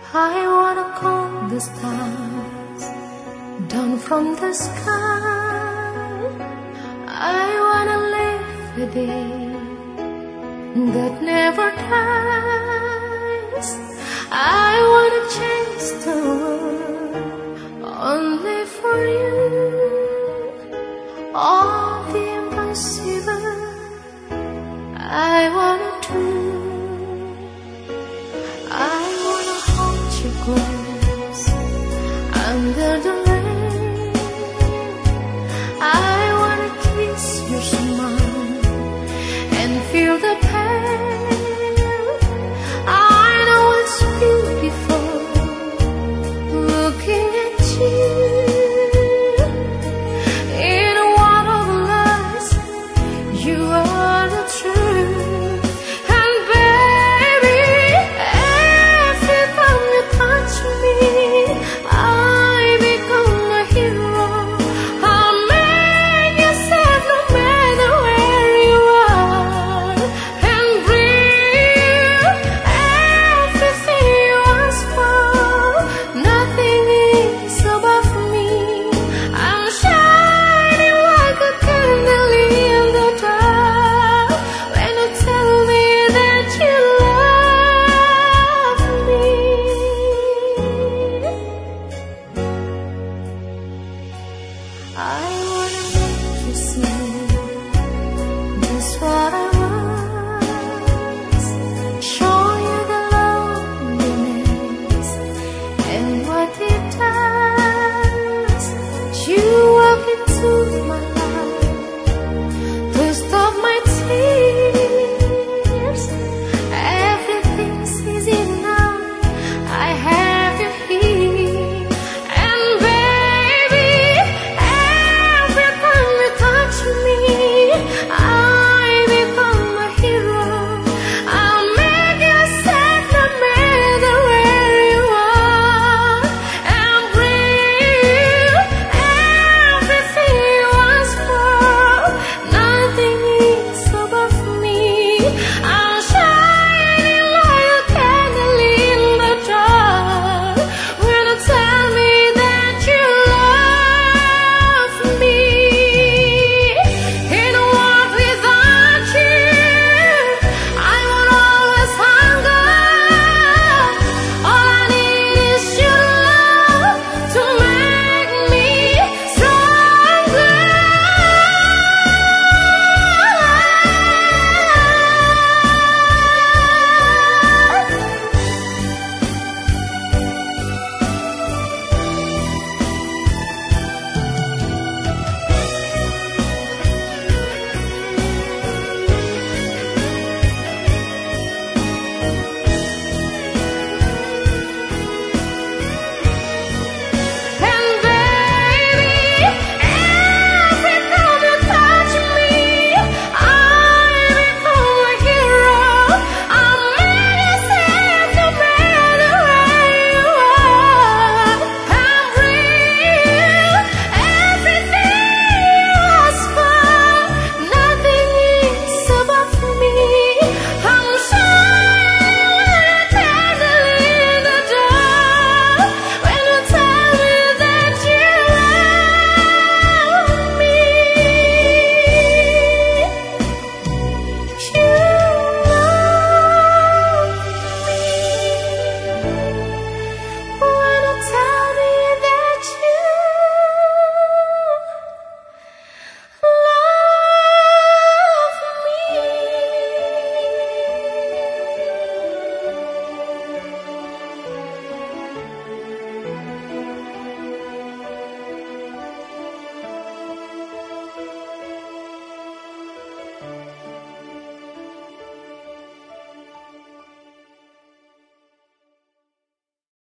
I wanna call the stars down from the sky. I wanna live a day that never dies. I wanna change the world only for you. All the impossible I wanna do. I wanna hold you close under the rain. I wanna kiss your smile and feel the pain. I know it's beautiful looking at you in a world of lies. You are the truth, and baby, every time you touch me, I become a hero. I'll make you safe no matter where you are, and bring everything you ask for. Nothing is above me. I'm shining like a candle in the dark when you tell me that you love me. I wanna make you see just what I was. Show you the loneliness and what it does. You walk into my life.